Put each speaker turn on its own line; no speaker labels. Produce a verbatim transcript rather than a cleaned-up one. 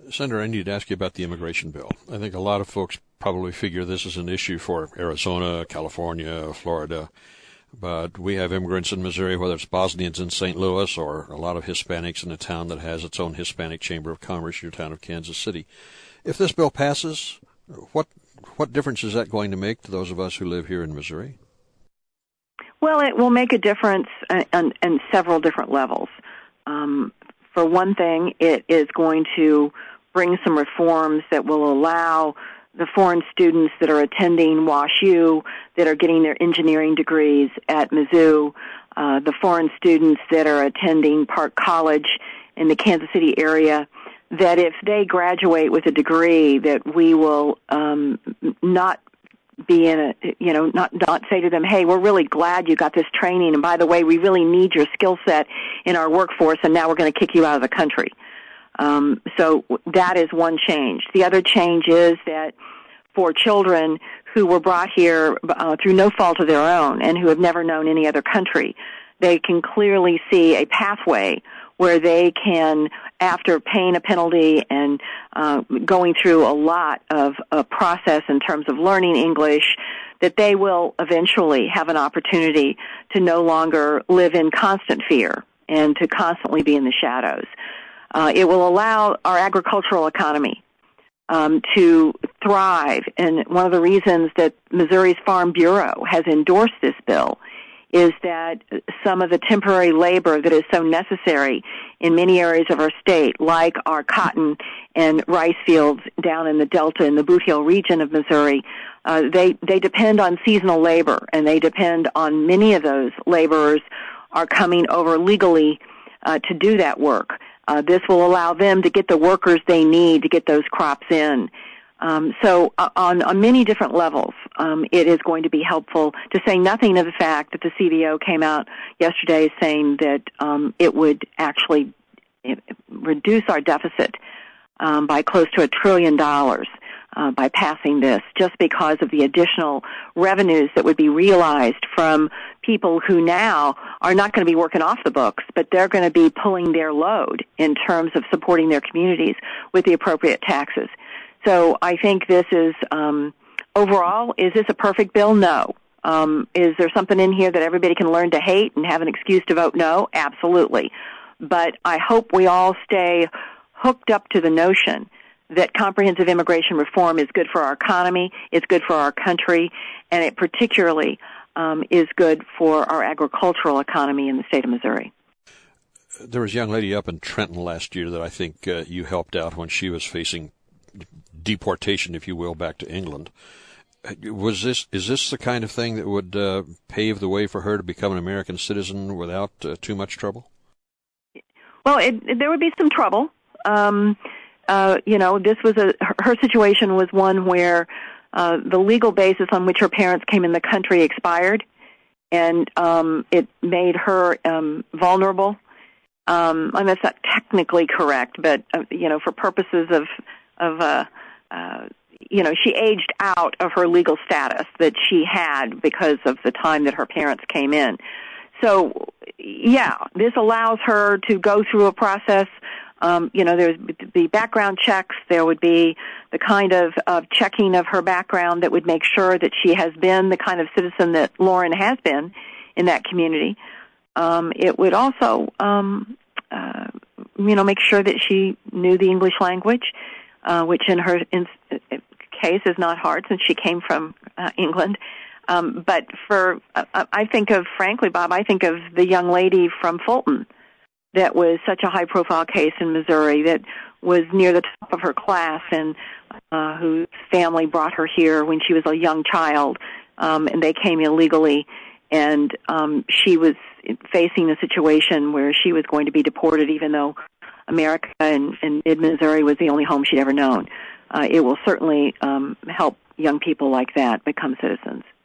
Senator, I need to ask you about the immigration bill. I think a lot of folks probably figure this is an issue for Arizona, California, Florida, but we have immigrants in Missouri, whether it's Bosnians in Saint Louis or a lot of Hispanics in a town that has its own Hispanic Chamber of Commerce, your town of Kansas City. If this bill passes, what what difference is that going to make to those of us who live here in Missouri?
Well, it will make a difference on, on several different levels. Um, for one thing, it is going to bring some reforms that will allow the foreign students that are attending WashU, that are getting their engineering degrees at Mizzou, uh, the foreign students that are attending Park College in the Kansas City area, that if they graduate with a degree, that we will um, not be in a, you know, not, not say to them, hey, we're really glad you got this training, and by the way, we really need your skill set in our workforce, and now we're going to kick you out of the country. Um, so that is one change. The other change is that for children who were brought here uh, through no fault of their own and who have never known any other country, they can clearly see a pathway where they can, after paying a penalty and uh, going through a lot of a process in terms of learning English, that they will eventually have an opportunity to no longer live in constant fear and to constantly be in the shadows. Uh, it will allow our agricultural economy um, to thrive, and one of the reasons that Missouri's Farm Bureau has endorsed this bill is that some of the temporary labor that is so necessary in many areas of our state, like our cotton and rice fields down in the Delta and the Boot Hill region of Missouri, uh, they, they depend on seasonal labor, and they depend on many of those laborers are coming over legally uh, to do that work. Uh, this will allow them to get the workers they need to get those crops in. Um, so uh, on, on many different levels, um, it is going to be helpful, to say nothing of the fact that the C B O came out yesterday saying that um, it would actually reduce our deficit um, by close to a trillion dollars uh, by passing this, just because of the additional revenues that would be realized from people who now are not going to be working off the books, but they're going to be pulling their load in terms of supporting their communities with the appropriate taxes. So I think this is, um, overall, is this a perfect bill? No. Um, is there something in here that everybody can learn to hate and have an excuse to vote no? Absolutely. But I hope we all stay hooked up to the notion that comprehensive immigration reform is good for our economy, it's good for our country, and it particularly um, is good for our agricultural economy in the state of Missouri.
There was a young lady up in Trenton last year that I think uh, you helped out when she was facing deportation, if you will, back to England. Was this is this the kind of thing that would uh, pave the way for her to become an American citizen without uh, too much trouble?
Well, it, it, there would be some trouble. Um, uh, you know, this was a her, her situation was one where uh, the legal basis on which her parents came in the country expired, and um, it made her um, vulnerable. Um, and that's not technically correct, but uh, you know, for purposes of of uh, uh, you know, she aged out of her legal status that she had because of the time that her parents came in. So, yeah, this allows her to go through a process. Um, you know, there's the background checks. There would be the kind of, of checking of her background that would make sure that she has been the kind of citizen that Lauren has been in that community. Um, it would also, um, uh, you know, make sure that she knew the English language, uh, which in her in, case is not hard since she came from uh, England. Um, but for, uh, I think of, frankly, Bob, I think of the young lady from Fulton that was such a high-profile case in Missouri that was near the top of her class and uh, whose family brought her here when she was a young child, um, and they came illegally, and um, she was facing a situation where she was going to be deported even though America and, and mid-Missouri was the only home she'd ever known. Uh, it will certainly um, help young people like that become citizens.